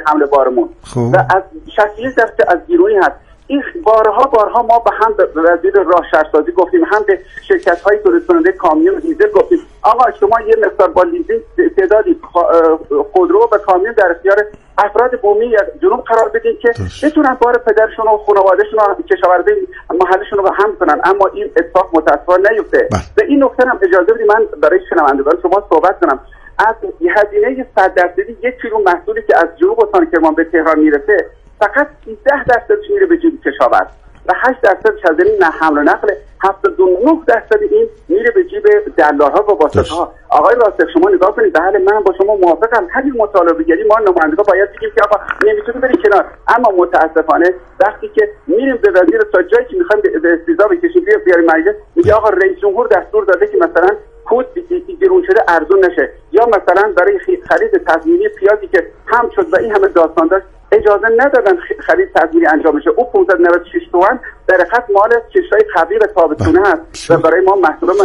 حمل بارمون و از 61% از بیرونی هست. این بارها ما به هم به وزیر راه شهرسازی گفتیم، هم به شرکت‌های تولید کننده کامیون دیزل گفتیم آقا شما یه مقدار با لیزینگ تعدادی خودرو و کامیون در اختیار افراد بومی جنوب قرار بدین که بتونن بار پدرشون و خانواده‌شون و کشاورزی محلشون رو هم کنن، اما این اتفاق متأسفانه نیفته. و این نکته هم اجازه بدید من برای شنوندگان شما صحبت کنم. از هزینه 100% 1 کیلو محصولی که از جنوب استان کرمان به تهران میرسه فقط 13% میره به جیب کشاورز و 8% از این حمل و نقل، 79% این میره به جیب دلال‌ها و واسطه‌ها. آقای راسخ شما نگاه کنید، بله من با شما موافقم، همین مطالبه‌گری ما نمایندگان باید بگیم که آقا نمیتونید برید کنار، اما متاسفانه وقتی که میریم به وزیر تا جایی که میخوایم به استیضاح بکشیم بیاریم مجلس میگه آقا رئیس جمهور دستور داده که مثلا کود گرون شده ارزون نشه، یا مثلا برای خرید تضمینی پیازی که هم شد و این همه داستان داشت اجازه ندادن خرید تضمینی انجام بشه. او 596 تومن در حقیقت مال کشتای قبلی و تابستونه هست و برای ما محصولات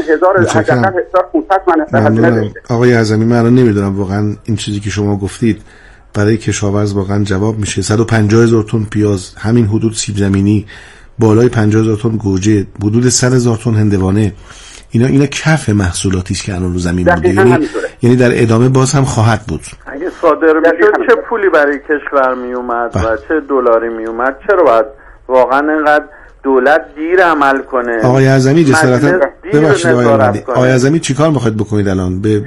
1500 تومن نداشته. آقای اعظمی من الان نمیدونم واقعا این چیزی که شما گفتید برای کشاورز واقعا جواب میشه. 150,000 تن پیاز، همین حدود سیب زمینی، بالای 50,000 تن گوجه، حدود 100,000 تن هندوانه، اینا کف محصولاتی است که الان رو زمین بوده، یعنی در ادامه باز هم خواهد بود. اگه صادر میشد چه پولی برای کشور می اومد و چه دلاری می اومد؟ چرا باید واقعا اینقدر دولت دیر عمل کنه؟ آقای اعظمی جسارتا ببخشید آقای اعظمی چیکار میخواید بکنید الان به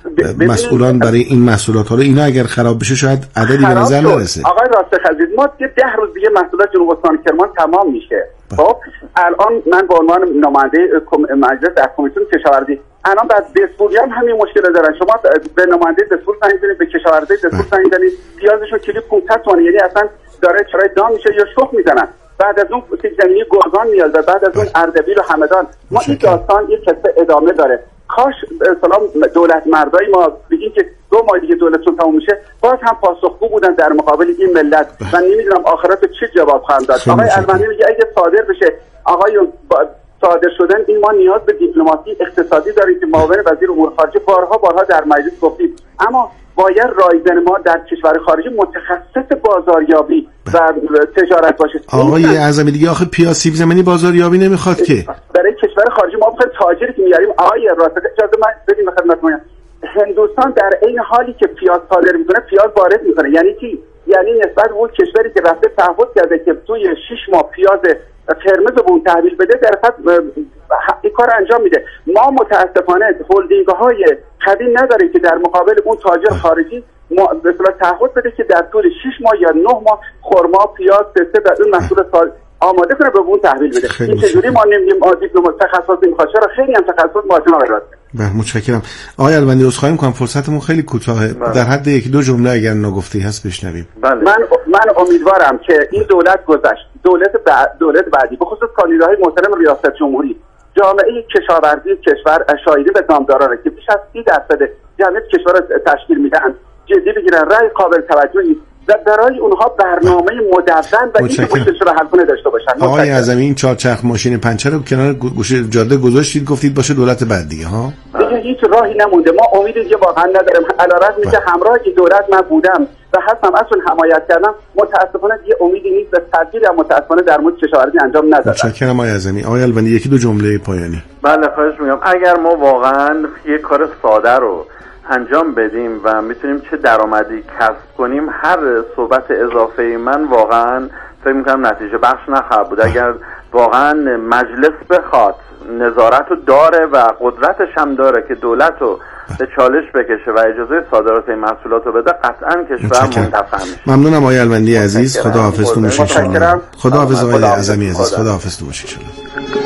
مسئولان برای این محصولات؟ حالا اینا اگر خراب بشه شاید عددی به نظر نرسه. آقای راسخ عزیز ما 10 روز دیگه محصولات جنوب استان کرمان تمام میشه. خب الان من به عنوان نماینده مجلس در کمیسیون کشاورزی الان بعد دسپوری هم همین مشکل دارن. شما به نماینده دسپور زنگ زنید، به کشاورزی دسپور زنگ زنید، پیازشون کیلو 500 تومن، یعنی اصلا داره چرای دام میشه یا شخ میزنن. بعد از اون سیب زمینی گرگان میاد و بعد از اون اردبیل و همدان. ما این داستان یک کسب ادامه داره. کاش سلام دولت مردای ما بگین که 2 ماه دیگه دولتشون تموم میشه باز هم پاسخگو بودن در مقابل این ملت. من نمیدونم آخرت چه جواب خواهند داد. آقای البانی میگه اگه صادر بشه آقایون صادر شدن این ما نیاز به دیپلماسی اقتصادی داریم که معاون وزیر امور خارجه بارها در مجلس گفتیم، اما باید رایزن ما در کشور خارجی متخصص بازاریابی و تجارت باشه. آقای اعظمی دیگه آخه پیاز سیب زمینی بازاریابی نمیخواد که برای کشور خارجی ما بخوایم تاجری که میاریم. آقای راسخ اجازه من بدین خدمتتون، هندوستان در این حالی که پیاز صادر میکنه پیاز وارد میکنه. یعنی چی؟ یعنی نسبت به اون کشوری که رفته تعهد کرده که توی 6 ماه پیاز قرمز رو به اون تحویل بده در حقیقت این کار انجام میده. ما متاسفانه هولدینگ های قوی نداریم که در مقابل اون تاجر خارجی به اصطلاح تعهد بده که در طول 6 ماه یا 9 ماه خرما، پیاز، پسته و اون محصول آماده کنه به اون تحویل بده. این چجوری ما نمیگیم دیپلمات تخصص نمیخواد؟ چرا خیلی هم تخصص ماشین آورد. متشکرم. آقای البندی عذرخواهی می‌کنم فرصتمون خیلی کوتاهه. در حد 1-2 جمله اگر نگفتی هست بشنویم. من امیدوارم که این دولت گذشت، دولت بعدی به خصوص کاندیداهای محترم ریاست جمهوری جامعه کشاورزی کشور شاهدی به نامدارانه که بیش از 30% جمعیت کشور را تشکیل میدن جدی بگیرن، رأی قابل توجهی و برای اونها برنامه مدون و این مشکل رو حل کنه داشته باشن. آقای اعظمی این 4 چرخ ماشین پنچر رو کنار گوشه جاده گذاشتید، گفتید باشه دولت بعد دیگه ها. دیگه هیچ راهی نمونده. ما امیدی که واقعا نداریم. علیرغم اینکه همراه این دولت من بودم و هستم ازشون حمایت کردم، متاسفانه دیگه امیدی نیست و تدبیری هم متاسفانه در مورد کشاورزی انجام ندادن. متشکرم آقای اعظمی. آقای البندی 1-2 جمله پایانی. بله خواهش می‌کنم. اگر ما واقعا یک کار ساده رو انجام بدیم و میتونیم چه درآمدی کسب کنیم، هر صحبت اضافه من واقعا فکر میکنم نتیجه بخش نخواهد بود. اگر واقعا مجلس بخواد نظارت رو داره و قدرتش هم داره که دولت رو به چالش بکشه و اجازه صادرات این محصولات رو بده، قطعا کشور منتفع میشه. ممنونم آقای البندی عزیز. خداحافظتون باشه ان شاء الله. خداحافظ آقای اعظمی عزیز. خداحافظتون باشه ان شاء الله.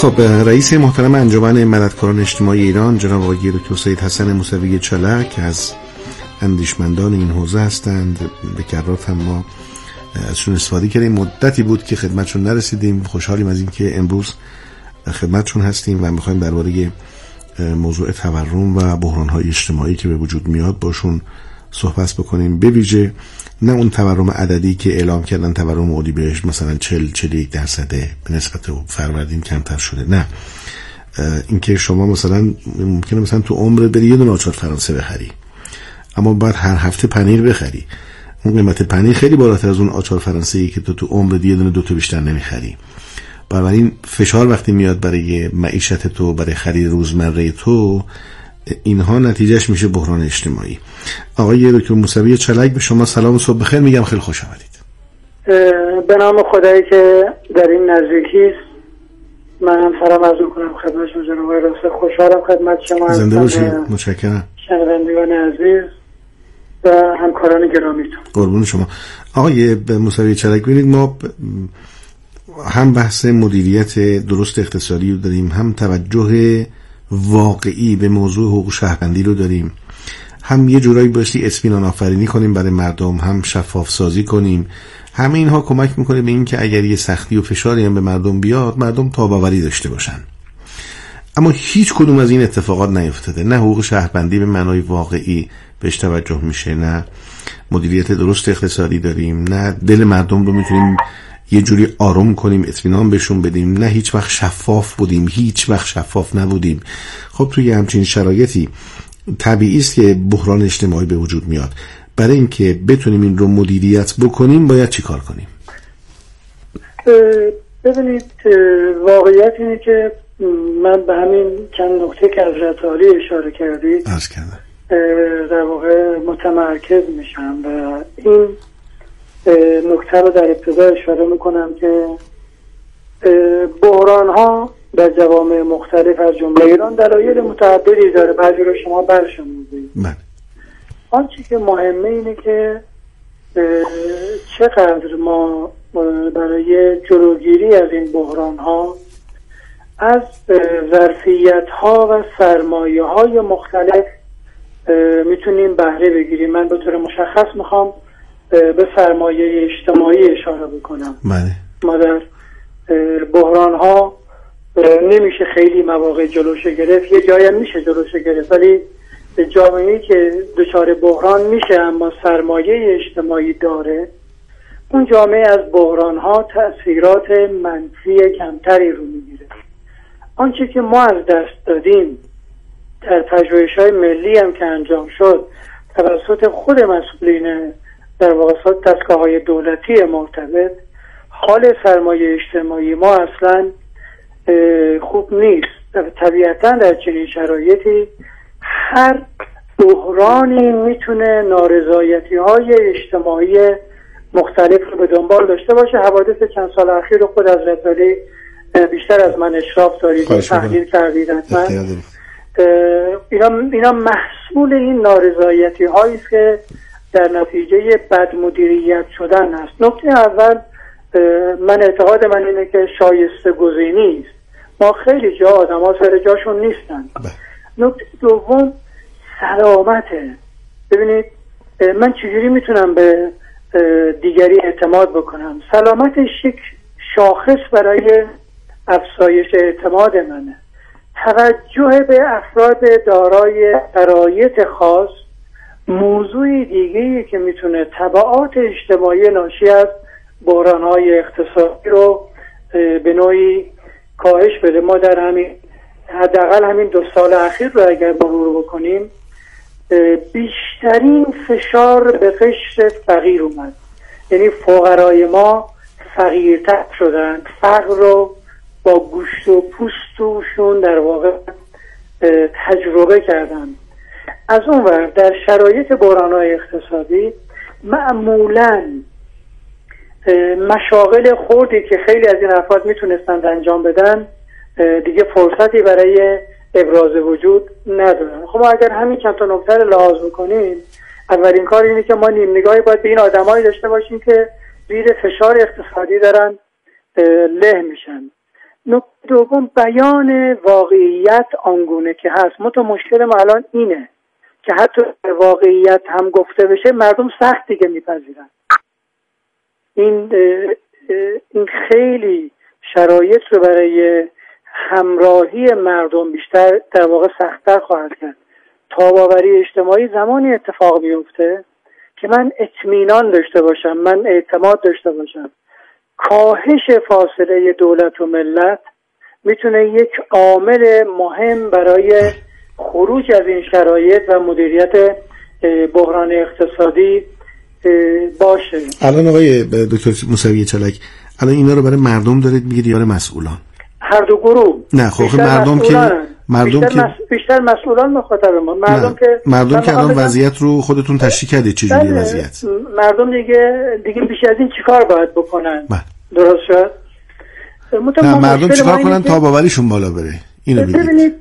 خب رئیس محترم انجمن مددکاران اجتماعی ایران جناب آقای دکتر سید حسن موسوی چلک از اندیشمندان این حوزه هستند. به کرات هم ما ازشون استفاده کردیم. مدتی بود که خدمتشون نرسیدیم. خوشحالیم از این که امروز خدمتشون هستیم و میخوایم درباره موضوع تورم و بحران‌های اجتماعی که به وجود میاد باشون صحبت بکنیم. به ویژه نه اون تورم عددی که اعلام کردن تورم اردیبهشت مثلا 40-41% به نسبت فروردین کمتر شده، نه، اینکه شما مثلا ممکنه مثلا تو عمرت بری یه دونه آچار فرانسه بخری اما بعد هر هفته پنیر بخری. اون قیمت پنیر خیلی بالاتر از اون آچار فرانسه‌ای که تو عمرت یه دونه دو تا بیشتر نمیخری. بنابراین فشار وقتی میاد برای معیشت تو، برای خرید روزمره تو، اینها نتیجهش میشه بحران اجتماعی. آقای دکتر موسوی چلک به شما سلام و صبح بخیر میگم. خیلی خوش آمدید. به نام خدایی که در این نزدیکی است من سلام عرض می‌کنم خدمت شما جناب آقای راسته. خوشحالم خدمت شما هستم. زنده باشید. متشکرم. شنوندگان عزیز و همکاران گرامیتون. قربون شما. آقای موسوی چلک ببینید ما هم بحث مدیریت درست اقتصادی رو داریم، هم توجه واقعی به موضوع حقوق شهروندی رو داریم، هم یه جورایی بایستی اطمینان آفرینی کنیم برای مردم، هم شفاف سازی کنیم. همه اینها کمک میکنه به این که اگر یه سختی و فشاری هم به مردم بیاد مردم تاباوری داشته باشن. اما هیچ کدوم از این اتفاقات نیفتاده. نه حقوق شهروندی به معنای واقعی بهش توجه میشه، نه مدیریت درست اقتصادی داریم، نه دل مردم رو میتونیم یه جوری آروم کنیم، اطمینان بهشون بدیم، نه هیچ وقت شفاف بودیم، هیچ وقت شفاف نبودیم. خب توی همچین شرایطی طبیعی است که بحران اجتماعی به وجود میاد. برای اینکه بتونیم این رو مدیریت بکنیم باید چی کار کنیم؟ ببینید واقعیت اینه که من به همین چند نکته که حضرت عالی اشاره کردید عرض کردم در واقع متمرکز میشم و این نکته رو در ابتدا اشاره میکنم که بحران ها در جوامع مختلف از جمله ایران دلایل متعددی داره. بعضی رو شما برشمردید. آنچه که مهمه اینه که چقدر ما برای جلوگیری از این بحران ها از ظرفیت ها و سرمایه های مختلف میتونیم بهره بگیریم. من به طور مشخص میخوام به سرمایه اجتماعی اشاره بکنم. ما در بحران ها نمیشه خیلی مواقع جلوش گرفت، یه جایی هم میشه جلوش گرفت، ولی جامعه‌ای که دچار بحران میشه اما سرمایه اجتماعی داره، اون جامعه از بحران ها تأثیرات منفی کمتری رو میگیره. آنچه که ما از دست دادیم در پژوهش‌های ملی هم که انجام شد توسط خود مسئولین در واقع دستگاه‌های دولتی مرتبط، حال سرمایه اجتماعی ما اصلا خوب نیست. طبیعتاً در چنین شرایطی هر بحرانی میتونه نارضایتی‌های اجتماعی مختلف رو به دنبال داشته باشه. حوادث چند سال اخیر رو خود حضرت عالی بیشتر از من اشراف دارید و تحلیل کردید. اینا محصول این نارضایتی‌هایی است که در نتیجه بد مدیریت شدن است. نکته اول من اعتقاد من اینه که شایسته گزینی است. ما خیلی جا آدم‌ها سر جاشون نیستن. نکته دوم سلامته. ببینید من چجوری میتونم به دیگری اعتماد بکنم؟ سلامتش یک شاخص برای افزایش اعتماد منه. توجه به افراد دارای شرایط خاص موضوع دیگه‌ای که میتونه تبعات اجتماعی ناشی از بحران‌های اقتصادی رو به نوعی کاهش بده. ما در همین حداقل همین 2 سال اخیر رو اگر مرور بکنیم بیشترین فشار به قشر فقیر اومد. یعنی فقرای ما فقیرتر شدن، فقر رو با گوشت و پوستشون در واقع تجربه کردن. از اون ور در شرایط بحران‌های اقتصادی معمولاً مشاغل خوردی که خیلی از این افراد میتونستند انجام بدن دیگه فرصتی برای ابراز وجود ندارن. خب ما اگر همین چند تا نکته رو لحاظ بکنیم، اولین کار اینه که ما نیم نگاهی باید به این آدمایی داشته باشیم که زیر فشار اقتصادی دارن له میشن. نکته دوم بیان واقعیت آنگونه که هست. مشکل ما الان اینه که حتی واقعیت هم گفته بشه مردم سخت دیگه میپذیرن. این خیلی شرایط رو برای همراهی مردم بیشتر در واقع سخت‌تر خواهد کرد. تاب‌آوری اجتماعی زمانی اتفاق میفته که من اطمینان داشته باشم، من اعتماد داشته باشم. کاهش فاصله دولت و ملت میتونه یک عامل مهم برای خروج از این شرایط و مدیریت بحران اقتصادی باشه. الان آقای دکتر موسوی چالک، الان اینا رو برای مردم دارید میگید یا برای مسئولان؟ هر دو گروه. نه خب مردم که بیشتر مسئولان مخاطب ما. مردم که الان وضعیت رو خودتون تشریح کردید چجوری وضعیت؟ مردم دیگه بیش از این چیکار باید بکنن؟ درست شد؟ نه مردم چیکار کنن تا باوریشون بالا بره؟ اینو ببینید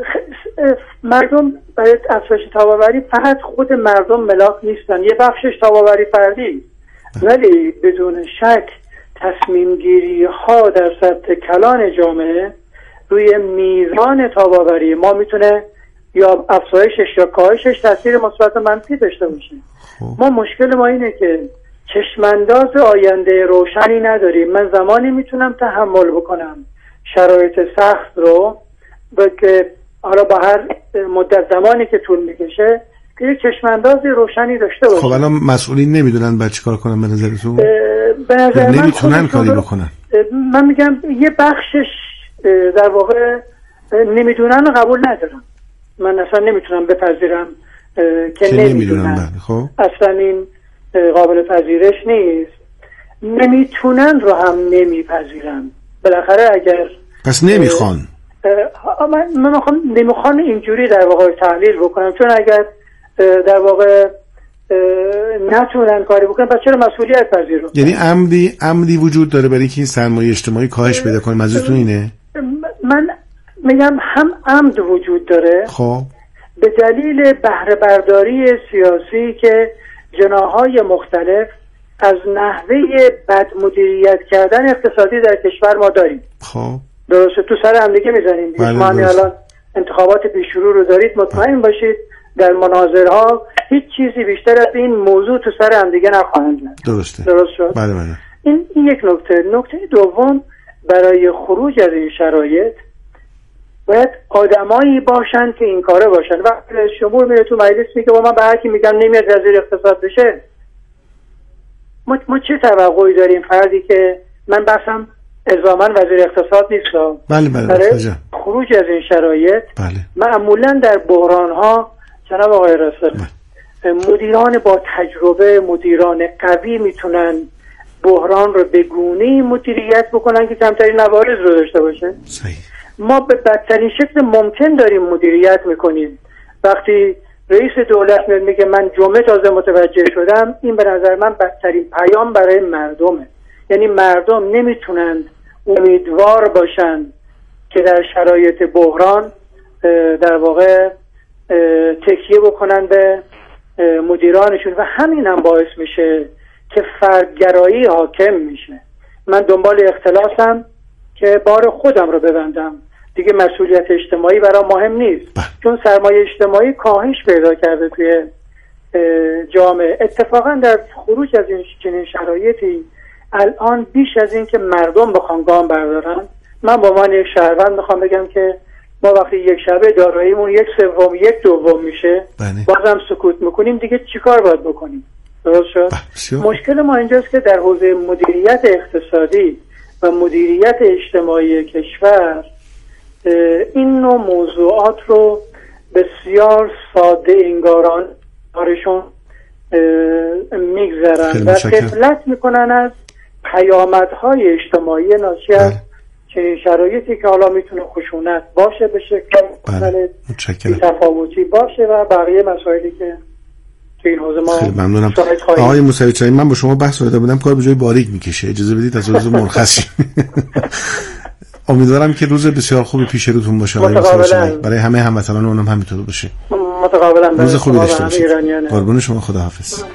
مردم برای افزایش تاباوری فقط خود مردم ملاک نیستن، یه بخشش تاباوری فردی، ولی بدون شک تصمیم گیری ها در سطح کلان جامعه روی میزان تاباوری ما میتونه یا افزایشش یا کاهشش تاثیر مثبت منفی داشته باشه. ما مشکل ما اینه که چشمانداز آینده روشنی نداریم. من زمانی میتونم تحمل بکنم شرایط سخت رو که حالا با هر مدت زمانی که طول میکشه که یک چشمانداز روشنی داشته باشه. خب الان مسئولین نمیدونن بعد چیکار کنن به نظرتون؟ به نظر من نمیتونن کاری بکنن. من میگم یه بخشش در واقع نمیدونن و قبول ندارم. من اصلا نمیتونم بپذیرم که نمیدونن. خب اصلا این قابل پذیرش نیست. نمیتونن رو هم نمیپذیرم. بالاخره اگر پس نمیخوان من نمیخوان اینجوری در واقع تحلیل بکنم، چون اگر در واقع نتونن کاری بکنن پس چرا مسئولیت پذیرن؟ یعنی عمدی وجود داره برای اینکه این سرمایه اجتماعی کاهش پیدا کنه. منظورتون اینه؟ من میگم هم عمد وجود داره، خب به دلیل بهره برداری سیاسی که جناح‌های مختلف از نحوه بد مدیریت کردن اقتصادی در کشور ما داریم. خب درسته، تو سر هم دیگه میزنیم. شما الان انتخابات پیشرو رو دارید، مطمئن باشید در مناظرها هیچ چیزی بیشتر از این موضوع تو سر هم دیگه نخواهند زد. درست شد. بله. این یک نکته دوم، برای خروج از این شرایط باید آدمایی باشن که این کاره باشن. وقتی شمول میره تو مجلس میگه من به هر کی میگم نمیاد وزیر اقتصاد بشه، ما چه توقعی داریم؟ فردی که من بحثم الزاماً وزیر اقتصاد نیست. بله. خروج از این شرایط بله. معمولاً در بحران‌ها جناب آقای رسول مدیران با تجربه، مدیران قوی میتونن بحران رو به گونه‌ای مدیریت بکنن که کمترین عوارض رو داشته باشه. صحیح. ما به بدترین شکل ممکن داریم مدیریت میکنیم. وقتی رئیس دولت میگه من جمعه تازه متوجه شدم، این به نظر من بدترین پیام برای مردمه. یعنی مردم نمیتونن امیدوار باشن که در شرایط بحران در واقع تکیه بکنن به مدیرانشون و همین هم باعث میشه که فردگرایی حاکم میشه. من دنبال اختلاسم که بار خودم رو ببندم، دیگه مسئولیت اجتماعی برام مهم نیست. چون سرمایه اجتماعی کاهش پیدا کرده توی جامعه. اتفاقا در خروج از این چنین شرایطی الان بیش از این که مردم بخوان گام بردارن، من با من یک شهروند میخوام بگم که ما وقتی یک شبه داراییمون 1/3 میشه بازم سکوت میکنیم، دیگه چیکار باید بکنیم؟ درست شد؟ مشکل ما اینجاست که در حوزه مدیریت اقتصادی و مدیریت اجتماعی کشور این نوع موضوعات رو بسیار ساده انگاران کارشون میگذرن و غفلت میکنن از پیامدهای اجتماعی ناشی از چنین شرایطی که حالا میتونه خشونت باشه به شکل تفاوتی باشه و بقیه مسائلی که تو این حوزه ما. خیلی ممنونم آقای موسوی چالک. من با شما بحث کرده بودم، کار به جای باریک میکشه. اجازه بدید از روز مرخصی. امیدوارم که روز بسیار خوبی پیش روتون باشه آقای موسوی چالک، برای همه هموطنان هم همینطور باشه. متقابلا. روز خوبی داشته باشید. قربون شما، خداحافظ.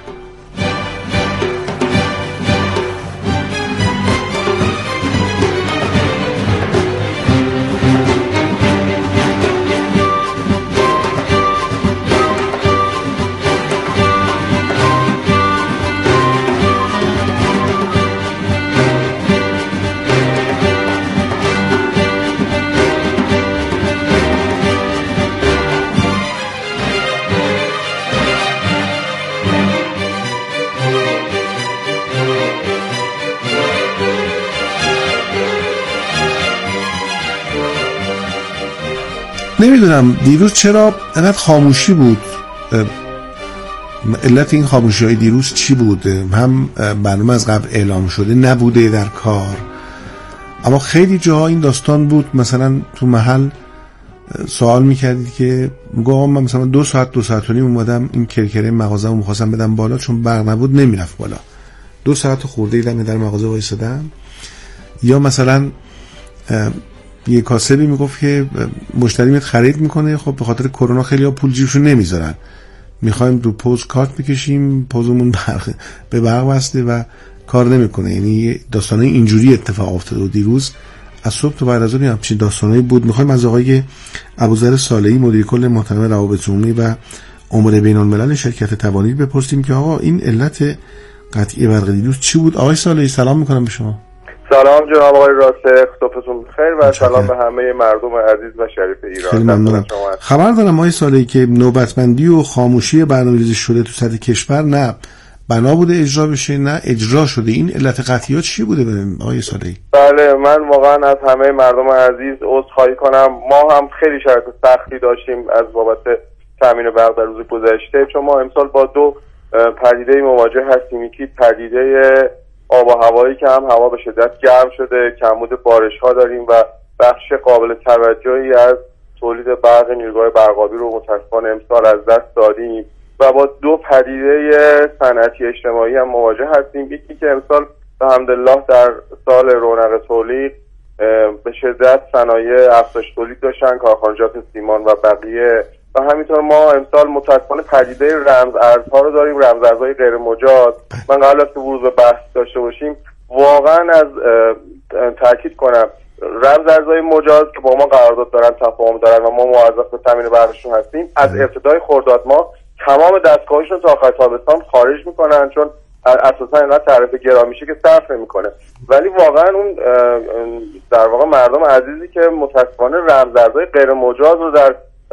نمیدونم دیروز چرا انقدر خاموشی بود. علت این خاموشی های دیروز چی بود؟ هم برنامه از قبل اعلام شده نبوده در کار، اما خیلی جاها این داستان بود. مثلا تو محل سوال میکردید که میگم من مثلا 2 ساعت و نیم اومدم این کرکره مغازه رو میخواستم بدم بالا، چون برق نبود نمیرفت بالا. 2 ساعت خورده دم در مغازه وایسادم. یا مثلا یه کاسبی میگفت که مشتری میاد خرید میکنه، خب به خاطر کرونا خیلی ها پول جیبشون نمیذارن، میخوایم رو پوز کارت بکشیم، پوزمون به برق وصله و کار نمیکنه. یعنی داستانه اینجوری اتفاق افتاده و دیروز از صبح تا بعد از ظهر همچین داستانایی بود. میخوایم از آقای ابوذر صالحی مدیر کل محترم روابط عمومی و امور بین الملل شرکت توانید بپرسیم که آقا این علت قطعی برق دیروز چی بود. آقای صالحی سلام میکنم به شما. سلام جناب آقای راسخ، صبحتون خیر و سلام به همه مردم عزیز و شریف ایران. خیلی ممنونم. خبر دارم آقای صالحی که نوبتبندی و خاموشی برنامه‌ریزی شده تو سطح کشور نه بنا بوده اجرا بشه نه اجرا شده. این علت قطعیات چی بوده آقای صالحی؟ بله، من واقعا از همه مردم عزیز عذرخواهی کنم. ما هم خیلی شرایط سختی داشتیم از بابت تامین برق در روز گذشته، چون ما امسال با 2 پدیده مواجه هستیم. یکی پدیده آب و هوایی که هم هوا به شدت گرم شده، کمبود بارش‌ها داریم و بخش قابل توجهی از تولید برق نیروگاه برقابی رو متأسفانه امسال از دست دادیم و با 2 پدیده صنعتی اجتماعی هم مواجه هستیم. یکی که امسال الحمدلله در سال رونق تولید به شدت صنایع افزایش تولید داشتن، کارخانجات سیمان و بقیه، و همینطور ما امسال متأسفانه پدیده رمز ارزها رو داریم، رمز ارزهای غیر مجاز. من قبل از که ورود به بحث داشته باشیم واقعا از تاکید کنم رمز ارزهای مجاز که با ما قرارداد دارن، تفاهم دارن و ما موظف به تامین برقشون هستیم، از ابتدای خرداد ما تمام دستگاهشون تا آخر تابستان خارج میکنن، چون اساسا اینقدر تعرفه گران میشه که صرف نمیکنه. ولی واقعا اون در واقع مردم عزیزی که متأسفانه رمز ارزهای غیر مجاز رو در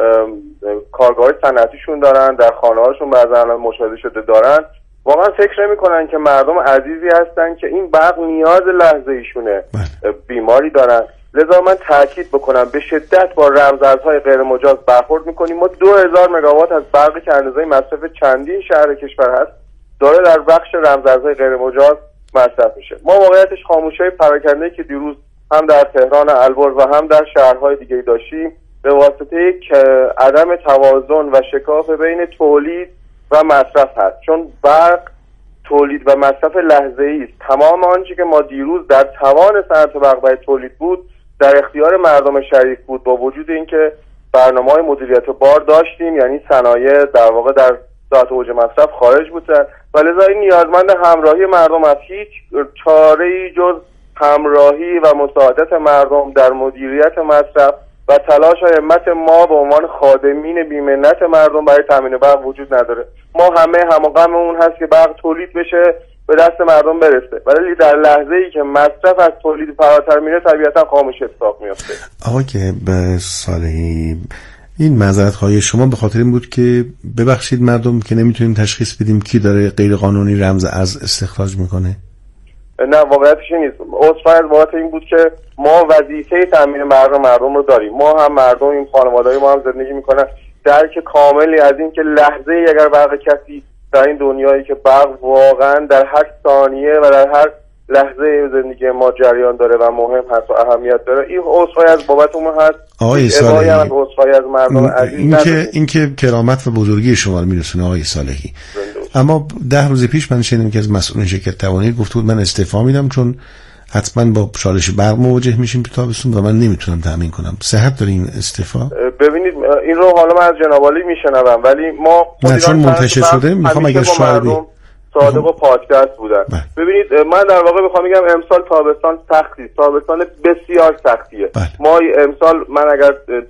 کارگاه صنعتیشون دارن، در خانه‌هاشون بعضا مشاهده شده دارن، واقعا فکر نمی‌کنن که مردم عزیزی هستن که این برق نیاز لحظه ایشونه، بیماری دارن. لذا من تاکید بکنم به شدت با رمزارزهای غیر مجاز برخورد می‌کنیم. ما 2000 مگاوات از برقی که اندازه مصرف چندین شهر کشور هست داره در بخش رمزارزهای غیر مجاز مصرف میشه. ما واقعیتش خاموشی‌های پراکنده‌ای که دیروز هم در تهران البرز و هم در شهرهای دیگه داشتیم به واسطه یک عدم توازن و شکاف بین تولید و مصرف هست، چون برق تولید و مصرف لحظه‌ای است. تمام آنچه که ما دیروز در توان صنعت برق برای تولید بود در اختیار مردم شریف بود، با وجود اینکه برنامه‌های مدیریت بار داشتیم، یعنی صنایع در واقع در ساعت اوج مصرف خارج بودن و لذا این نیازمند همراهی مردم است. هیچ چاره‌ای جز همراهی و مساعدت مردم در مدیریت مصرف و تلاش و همت ما به عنوان خادمین بی‌منت مردم برای تامین برق وجود نداره. ما همه همغممون هست که برق تولید بشه، به دست مردم برسه، ولی در لحظه‌ای که مصرف از تولید فراتر میره طبیعتا خاموشی اتفاق میفته. آقا که به صالحی این معذرت‌خواهی شما به خاطر این بود که ببخشید مردم که نمیتونیم تشخیص بدیم کی داره غیر قانونی رمز ارز استخراج میکنه؟ نه، واقعیتش نیست. عذرخواهی از بابت این بود که ما وظیفه تامین برق مردم رو داریم. ما هم مردم، این خانواده‌های ما هم زندگی میکنن درک کاملی از این که لحظه‌ای اگر برق کسی در این دنیایی که برق واقعا در هر ثانیه و در هر لحظه زندگی ما جریان داره و مهم هست و اهمیت داره، این عذرخواهی از بابت اون هست. آقای صالحی عذرخواهی از مردم عزیز این که کرامت و بزرگی شما رو میرسونه آقای صالحی. اما 10 روز پیش من شنیدم که از مسئولین شرکت توانید گفته بود من استعفا میدم چون حتما با چالش برق مواجه میشیم تو تابستون و من نمیتونم تامین کنم. صحت داره این استعفا؟ ببینید این رو حالا من از جناب عالی میشنوم، ولی ما چون منتشر شده میخوام اگر شاهدی صادق و پادکست بودن. ببینید من در واقع میخوام بگم امسال تابستان سختی، تابستان بسیار سختیه. ما امسال من اگر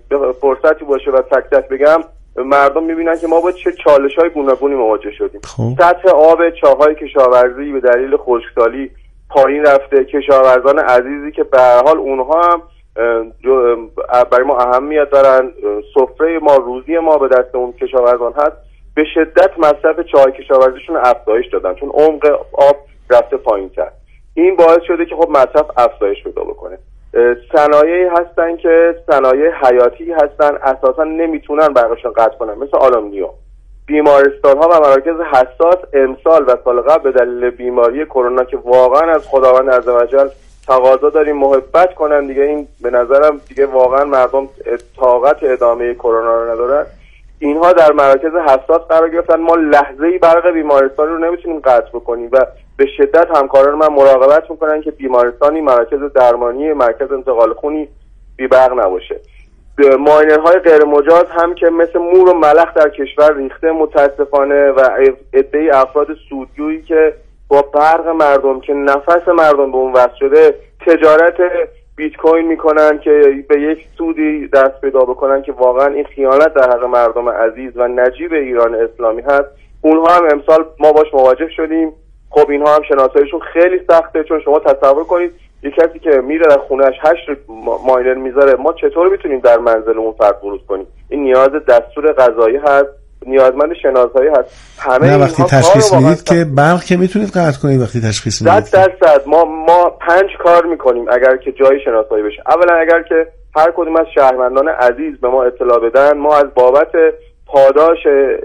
فرصتی باشه و تک تک بگم مردم میبینن که ما با چه چالش‌های گوناگونی مواجه شدیم. سطح آب چاهای کشاورزی به دلیل خشکسالی پایین رفته. کشاورزان عزیزی که به هر حال اونها هم برای ما اهمیت دارن، سفره ما، روزی ما به دست اون کشاورزان هست، به شدت مصرف چای کشاورزیشون افزایش دادن چون عمق آب رفته پایین‌تر. این باعث شده که خب مصرف افزایش پیدا بکنه. صنایعی هستن که صنایع حیاتی هستن، اساسا نمیتونن برقشون قطع کنن، مثل آلومینیوم. بیمارستان ها و مراکز حساس امسال و سال قبل به دلیل بیماری کرونا که واقعا از خداوند عزوجل تقاضا داریم محبت کنن دیگه، این به نظرم دیگه واقعا مردم طاقت ادامه کرونا رو ندارن، اینها در مراکز حساس قرار گرفتن. ما لحظه‌ای برق بیمارستان رو نمیتونیم قطع بکنیم و به شدت همکاران من مراقبت میکنن که بیمارستانی، مراکز درمانی، مرکز انتقال خونی بی برق نباشه. ماینرهای غیر مجاز هم که مثل مور و ملخ در کشور ریخته متاسفانه و عده‌ای افراد سودجویی که با برق مردم که نفس مردم به اون وصل شده تجارت بیت کوین میکنن که به یک سودی دست پیدا بکنن که واقعا این خیانت در حق مردم عزیز و نجیب ایران اسلامی هست. اونها هم امسال ما باش مواجه شدیم. خب اینها هم شناساییشون خیلی سخته، چون شما تصور کنید یک کسی که میره در خونهش 8 ماینر میذاره، ما چطور میتونیم در منزل اون فرد ورود کنیم؟ این نیاز دستور قضایی هست، نیازمند شناسایی هست. همه نه وقتی تشخیص میدید که برق که میتونید قطع کنید، وقتی تشخیص میدید 100% ما 5 کار میکنیم اگر که جای شناسایی بشه. اولا اگر که هر کدوم از شهروندان عزیز به ما اطلاع بدن، ما از بابت پاداش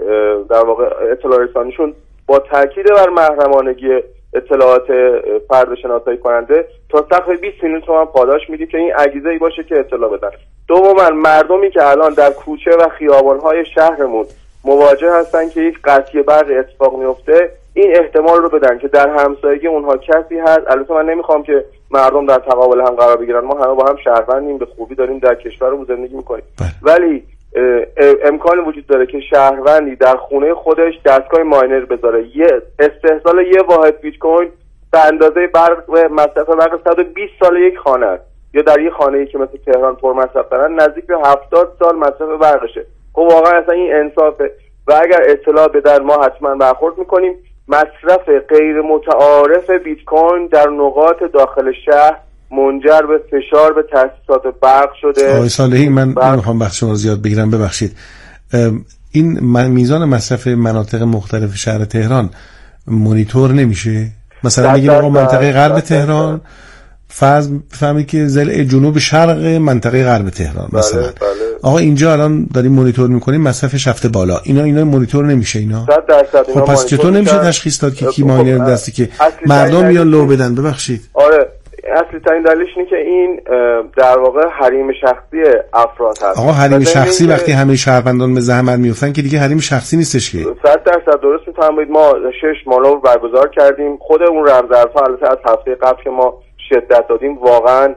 در واقع اطلاع رسانیشون با تاکید بر محرمانگی اطلاعات فرد شناسایی کننده تا سقف 20 میلیون تومان پاداش میدیم که این انگیزه‌ای باشه که اطلاع بدن. دوما مردمی که الان در کوچه و خیابان‌های شهرمون مواجه هستن که یک قطعی برق اتفاق میفته، این احتمال رو بدن که در همسایگی اونها کسی هست. البته من نمیخوام که مردم در تقابل هم قرار بگیرن، ما همه با هم شهروندیم، به خوبی داریم در کشورمون زندگی میکنیم، ولی امکان وجود داره که شهروندی در خونه خودش دستگاه ماینر بذاره، یه استحصال یه واحد بیت کوین به اندازه برق و مصرف برق 120 سال یک خانه است، یا در یه خانه‌ای که مثل تهران پر مصرف دارن نزدیک به 70 سال مصرف برقشه. خب واقعا اصلا این انصافه و اگر اطلاع بدن ما حتما برخورد میکنیم. مصرف غیر متعارف بیت کوین در نقاط داخل شهر منجر به فشار به تأسیسات برق شده. آقای صالحی من نمیخوام وقت شما رو زیاد بگیرم، ببخشید. این میزان مصرف مناطق مختلف شهر تهران مونیتور نمیشه؟ مثلا میگیم آقا منطقه غرب تهران فهمی که ضلع جنوب شرق منطقه غرب تهران مثلا بله. آقا اینجا الان داریم مونیتور میکنیم مصرفش رفته بالا، اینا مونیتور نمیشه اینا؟ 100% خب پس چطور نمیشه تشخیص داد که کی ماینر دستی که مردم میان لو بدن؟ ببخشید. آره اصلی ترین دلیلش اینه که این در واقع حریم شخصی افراد هست. آقا حریم شخصی وقتی همه شهروندان به زحمت میافتن که دیگه حریم شخصی نیستش که. 100% درست میفرمایید. ما 6 مانور برگزار کردیم، خود اون رمزارزها البته از هفته قبل که ما شدت دادیم واقعا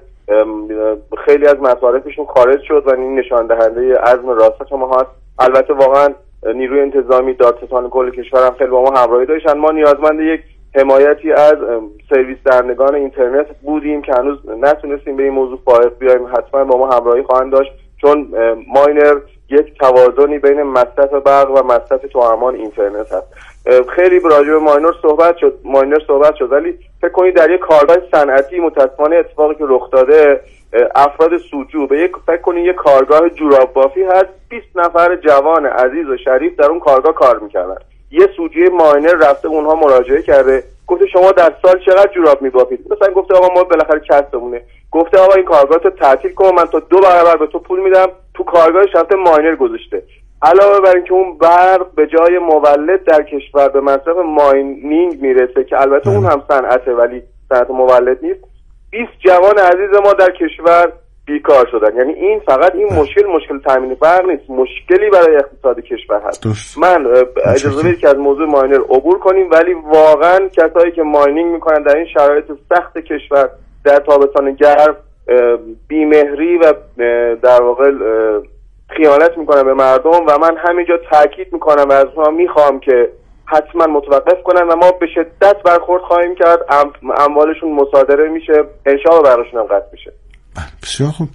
خیلی از مصارفشون خارج شد و این نشان دهنده عزم راست ما هست. البته واقعا نیروی انتظامی دادستان کل کشور هم خیلی با ما همراهی داشتن. ما نیازمند یک حمایتی از سرویس دهندگان اینترنت بودیم که هنوز نتونستیم به این موضوع فائق بیایم. حتما با ما همراهی خواهند داشت، چون ماینر یک توازنی بین مصرف برق و مصرف توأمان اینترنت هست. خیلی راجع به ماینر صحبت شد ولی فکر کنید در یک کارگاه صنعتی متأسفانه اتفاقی که رخ داده، افراد سودجو فکر کنید یک کارگاه جوراب بافی هست، 20 نفر جوان عزیز و شریف در اون کارگاه کار میکردن. یه سودجوی ماینر رفته اونها مراجعه کرده، گفته شما در سال چقدر جوراب میبافید؟ مثلا گفته آقا ما بالاخره کسبمونه. گفته آقا این کارگاه تو تعطیل کن، من تا 2 برابر به تو پول میدم. تو کارگاهش رفته ماینر گذاشته. علاوه بر اینکه اون برق به جای مولد در کشور به مصرف ماینینگ میرسه که البته اون هم صنعته ولی صنعت مولد نیست، 20 جوان عزیز ما در کشور بیکار شدن. یعنی این فقط این مشکل تامین برق نیست، مشکلی برای اقتصاد کشور هست. من اجازه بدید که از موضوع ماینر عبور کنیم، ولی واقعا کسایی که ماینینگ میکنن در این شرایط سخت کشور در تابستان گرم بیمهری و در واقع خیانت میکنن به مردم و من همینجا تاکید میکنم و از اونها میخوام که حتما متوقف کنن و ما به شدت برخورد خواهیم کرد. اموالشون مصادره میشه، انشاءالله براشون هم قطع میشه. بسیار خوب.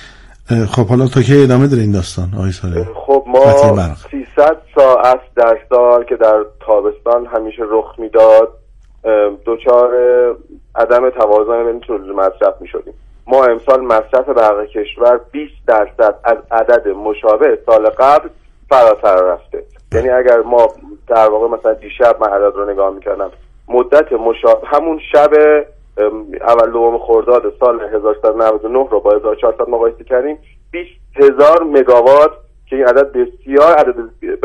خب حالا تا که ادامه داره این داستان آقای صالحی؟ خب ما 300 ساعت در سال که در تابستان همیشه رخ میداد دچار عدم توازن بین تولید مصرف میشدیم. ما امسال مصرف برق کشور 20% از عدد مشابه سال قبل فراتر رفته. یعنی اگر ما در واقع مثلا دیشب من عدد رو نگاه میکردم، مدت مشابه همون شب اول دوم خرداد سال 1399 رو با 1400 مقایسه کردیم 20,000 مگاوات که این عدد بسیار عدد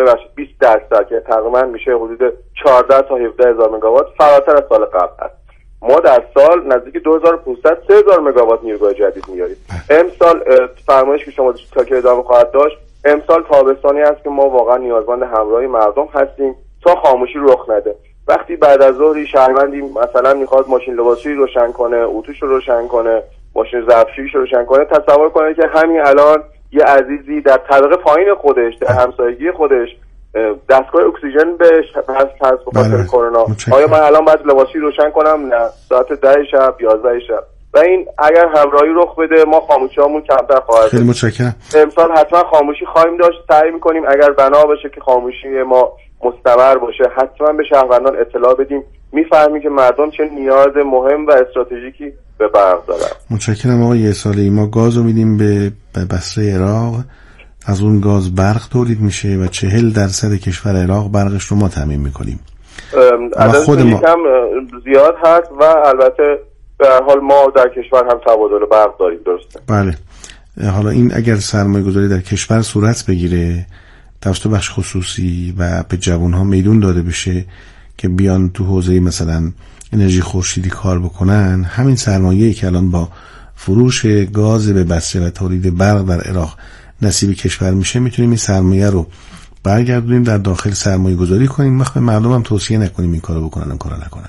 20% که تقریبا میشه حدود 14 تا 17,000 مگاوات فراتر از سال قبل است. ما در سال نزدیک 2500 3000 مگاوات نیروگاه جدید میاریم. امسال فرمایش که شما تا که ادامه خواهد داشت، امسال تابستانی است که ما واقعا نیازمند همراهی مردم هستیم تا خاموشی رخ نده. وقتی بعد از ظهری شهروندی مثلا میخواد ماشین لباسشویی روشن کنه، اتوش رو روشن کنه، ماشین ظرفشوییش رو روشن کنه، تصور کنه که همین الان یه عزیزی در طبقه پایین خودش در همسایگی خودش دستگاه اکسیژن بهش هست به خاطر کرونا. آیا من الان باید لباسی روشن کنم؟ نه، ساعت 10 شب 11 شب. و این اگر همراهی رخ بده ما خاموشیامون کمتر خواهد. خیلی متشکرم. امسال حتما خاموشی خواهیم داشت. سعی می‌کنیم اگر بنا باشه که خاموشی ما مستمر باشه حتما به شهروندان اطلاع بدیم. میفهمیم که مردم چه نیاز مهم و استراتژیکی به برق دارن. متشکرم آقای صالحی. ما گاز رو میدیم به بصره عراق، از اون گاز برق تولید میشه و 40% کشور عراق برقش رو ما تامین میکنیم. عدد خود ما کم زیاد هست و البته به هر حال ما در کشور هم تبادل برق داریم. درسته؟ بله. حالا این اگر سرمایه گذاری در کشور صورت بگیره توسط بخش خصوصی و به جوانها میدون داده بشه که بیان تو حوزه مثلا انرژی خورشیدی کار بکنن، همین سرمایه‌ای که الان با فروش گاز به بصره و تولید برق در عراق نصیب کشور میشه، میتونیم این سرمایه رو برگردونیم در داخل سرمایه گذاری کنیم. مخفی مردم هم توصیه نکنیم این کارو بکنن کار نکنن.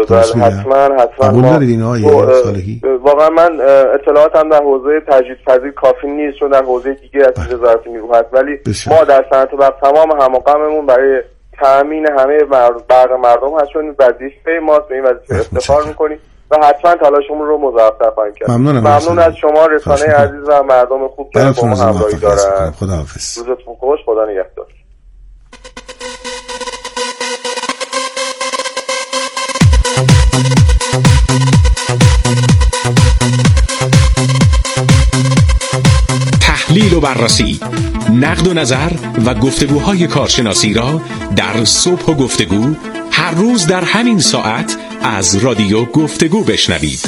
حتما قبول دارید این آقای صالحی؟ واقعا من اطلاعاتم در حوزه تجدیدپذیر کافی نیست، چون در حوزه دیگه از وزارت نیرو هست، ولی ما در صنعت برق تمام هماغممون برای تامین همه برق مردم هست، چون وظیفه ماست، به این وظیفه افتخار میکنیم و حتما تلاشمون رو مضاعفتر خواهیم کرد. ممنون از شما رسانه عزیز و مردم خوب که با ما همراهی دارن. خداحافظ. روزتون خوش. خدا نگهدار. تحلیل و بررسی، نقد و نظر و گفتگوهای کارشناسی را در صبح و گفتگو هر روز در همین ساعت از رادیو گفتگو بشنوید.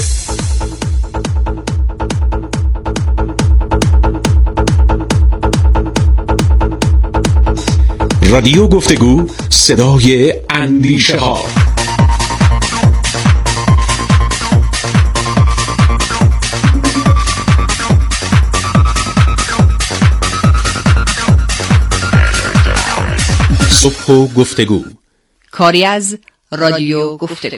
رادیو گفتگو، صدای اندیشه ها. صبح و گفتگو، کاری از رادیو گفتگو.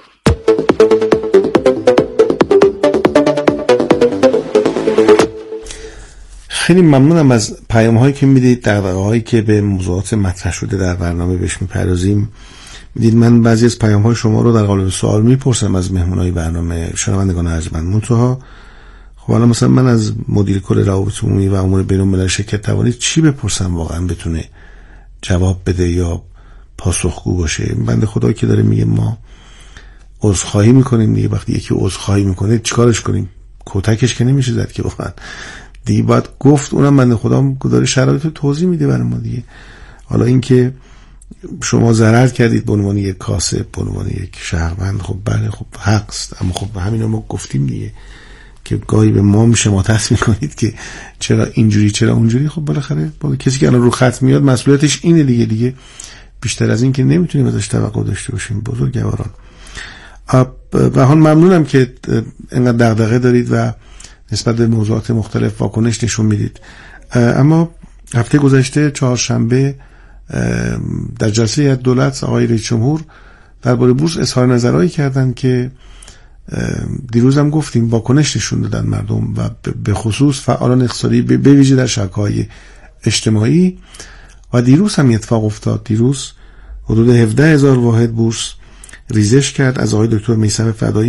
خیلی ممنونم از پیام هایی که میدید، دغدغه هایی که به موضوعات مطرح شده در برنامه بهش میپردازیم. میدید من بعضی از پیام های شما رو در قالب سوال میپرسم از مهمونای برنامه، شنوندگان ارجمند. منتها خب حالا مثلا من از مدیر کل روابط عمومی و امور بین الملل شرکت توانید چی بپرسم واقعا بتونه جواب بده یا پاسخگو باشه؟ بنده خدا که داره میگه ما عذرخواهی میکنیم دیگه. وقتی یکی عذرخواهی میکنه چیکارش کنیم؟ کتکش که نمیشه زد که واقعا دیگه باید گفت. اونم بنده خدا داره شرایط رو توضیح میده برای ما دیگه. حالا اینکه شما ضرر کردید به عنوان یک کاسب، به عنوان یک شهروند، خب بله، خب حق است، اما خب همین ما گفتیم دیگه که گاهی به ما میشه ما تصمیم کنید که چرا اینجوری چرا اونجوری. خب بالاخره با کسی که الان رو خط میاد مسئولیتش اینه دیگه بیشتر از این که نمیتونیم ازش توقع داشته باشیم بزرگواران. و هم ممنونم که اینقدر دغدغه دارید و نسبت به موضوعات مختلف واکنش نشون میدید. اما هفته گذشته چهارشنبه در جلسه هیئت دولت آقای رئیس جمهور درباره بورس اظهار نظرهایی کردن که دیروز هم گفتیم واکنش نشون دادن مردم و به خصوص فعالان اقتصادی به ویژه در شبکه‌های اجتماعی. و دیروز هم اتفاق افتاد. دیروز حدود 17,000 واحد بورس ریزش کرد. از آقای دکتر میثم فدایی